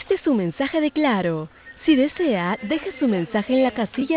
Este es su mensaje de Claro. Si desea, deje su mensaje en la casilla